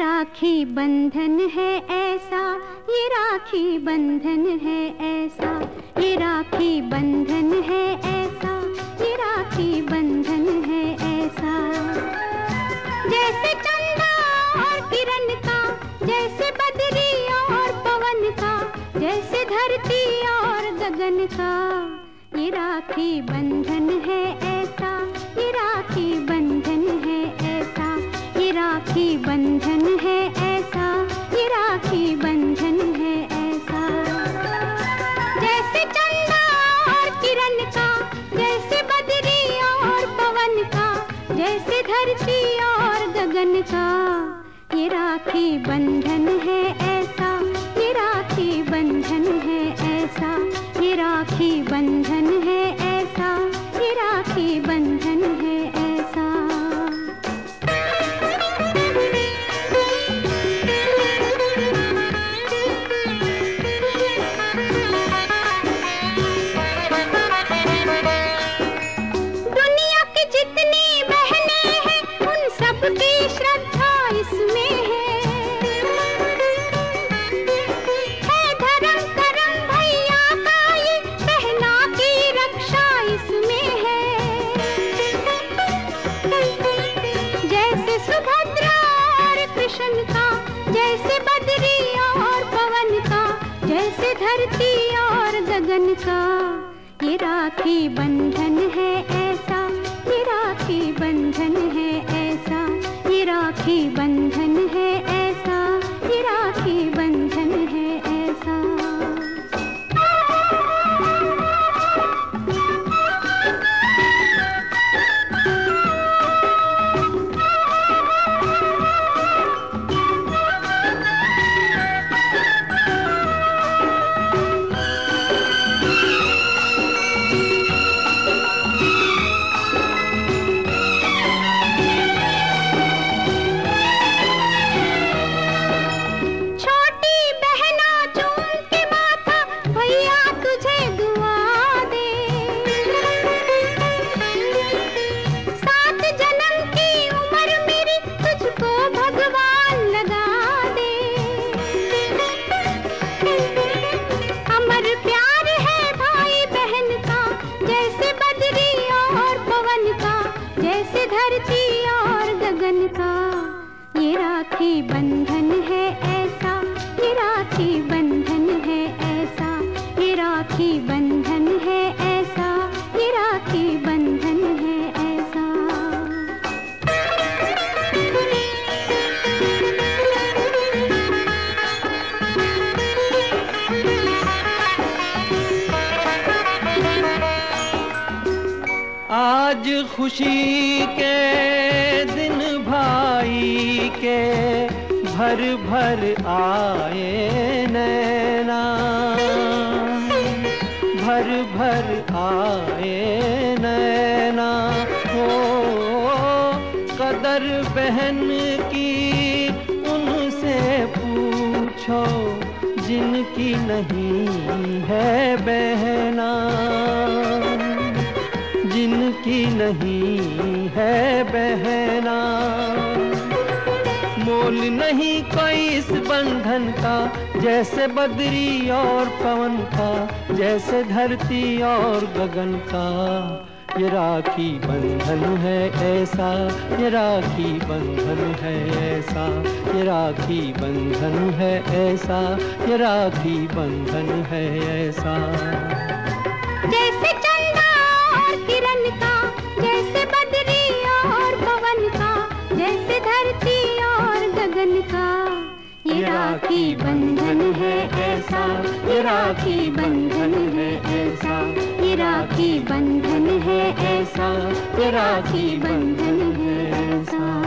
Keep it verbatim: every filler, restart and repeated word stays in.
राखी बंधन है ऐसा, ये राखी बंधन है ऐसा, ये राखी बंधन है ऐसा, ये राखी बंधन है ऐसा। जैसे चंदा और किरण का, जैसे बदरी और पवन का, जैसे धरती और गगन का, ये राखी बंधन है ऐसा, ये राखी बंधन है ऐसा, ये राखी बंधन है ऐसा, ये राखी बंधन है ऐसा। जैसे चंदा और किरण का, जैसे बदरी और पवन का, जैसे धरती और गगन का, ये राखी बंधन है ऐसा, ये राखी बंधन है ऐसा, ये राखी बंधन है ऐसा, ये राखी बंधन है ऐसा। दुनिया की जितनी बहनें हैं, उन सब की श्रद्धा इसमें है। है धर्म करम भैया का, ये बहना की रक्षा इसमें है। जैसे सुभद्रा और कृष्ण का, जैसे बदरी और पवन का, जैसे धरती और गगन का, ये राखी बंधन है ऐसा, ये राखी बंधन है ऐसा, ये राखी बंधन है ऐसा, ये राखी बंधन है ऐसा। ये राखी बंधन है ऐसा, ये राखी बंधन है ऐसा, ये राखी बंधन है ऐसा, ये राखी बंधन है ऐसा। आज खुशी के दिन भाई के भर भर आए नैना, भर भर आए नैना। हो कदर बहन की उनसे पूछो, जिनकी नहीं है बहना, जिनकी नहीं है बहना। मोल नहीं कोई इस बंधन का, जैसे बदरी और पवन का, जैसे धरती और गगन का। ये राखी बंधन है ऐसा, ये राखी बंधन है ऐसा, ये राखी बंधन है ऐसा, ये राखी बंधन है ऐसा। जैसे चंदा और किरण का, जैसे बदरी और पवन का, जैसे धरती और गगन का, ये राखी बंधन है ऐसा, ये राखी बंधन है ऐसा, ये राखी बंधन है ऐसा, ये राखी बंधन है ऐसा।